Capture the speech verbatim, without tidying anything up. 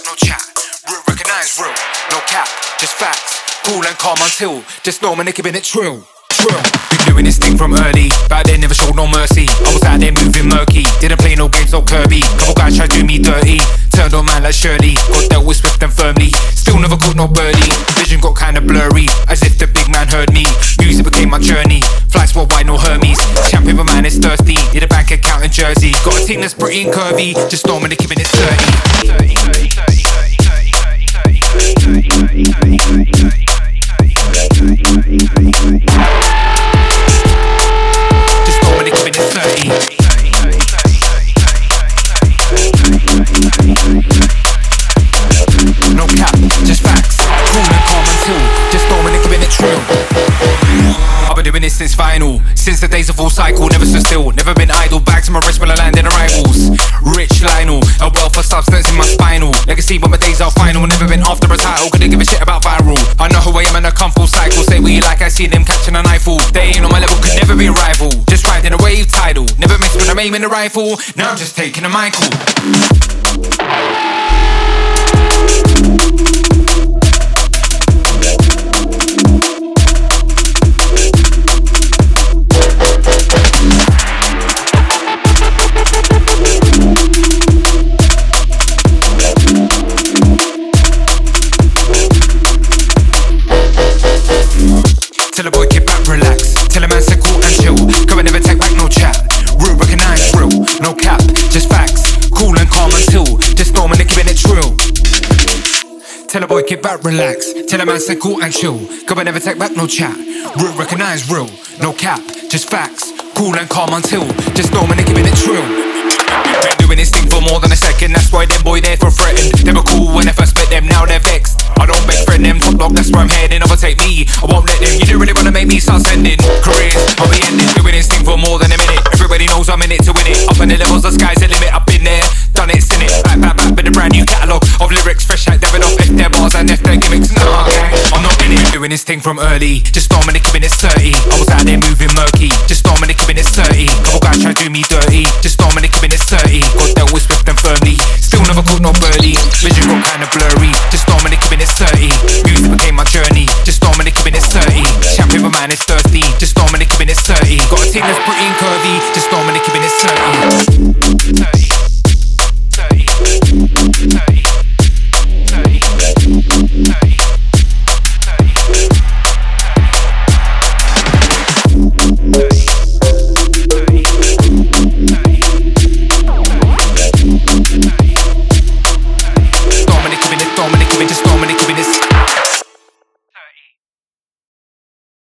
no chat. Real recognize real, no cap, just facts. Cool and calm until, just know man, they keeping it true. True. Been doing this thing from early, but they never showed no mercy. I was out there moving murky, didn't play no games, no Kirby. Couple guys tried to do me dirty, turned on man like Shirley. Got dealt with swift and firmly, still never caught no birdie. Vision got kinda blurry, as if the big man heard me. Music became my journey, flights worldwide, no Hermes. Champion but man is thirsty, need a bank account in Jersey. Got a team that's pretty and curvy, just know man, they keeping it thirty. Just know when they keeping it thirty. No cap, just facts. Cool and calm until, just know when they keeping it true. I've been doing this since final, since the days of full cycle. Never stood still, never been idle. Bags in my wrist when I land in arrivals. Rich Lionel, a wealth of substance in my spinal. Legacy but my days are final, never been after a title. Couldn't give a shit about viral. I know who I am and I come full cycle. Say what you like, I see them catching a knife. They ain't on my level, could never be a rival. Just riding a wave tidal, never miss when I'm aiming the rifle. Now I'm just taking a Michael. Tell a boy keep back, relax. Tell a man say cool and chill. Come and never take back no chat. Real recognize real, no cap, just facts. Cool and calm until, just know when they keeping it true. Tell a boy keep back, relax. Tell a man say cool and chill. Come and never take back no chat. Real recognize real, no cap, just facts. Cool and calm until, just know when they keeping it true. Been doing this thing for more than a second, that's why them boy there for threatened. They were cool when I first met them, now they're vexed. I don't beg friend them, top dog, that's where I'm heading. Overtake me, I won't let them. You don't really wanna make me start sending careers, I'll be ending. Doing this thing for more than a minute, everybody knows I'm in it to win it. Up in the levels, the sky's the limit, I've been there, done it, seen it. Back, back, back with a brand new catalogue of lyrics, fresh like Davidoff. F their bars and F their gimmicks, nah, gang, I'm not in it. Doing this thing from early, just know I'm keeping it thirty. I was out there moving murky, just know I'm keeping it thirty. Couple guys try to do me dirty, just know I'm keeping it thirty. Got dealt with swift and firmly, still never caught no birdie. Vision got kinda blurry, just know I'm keeping it thirty.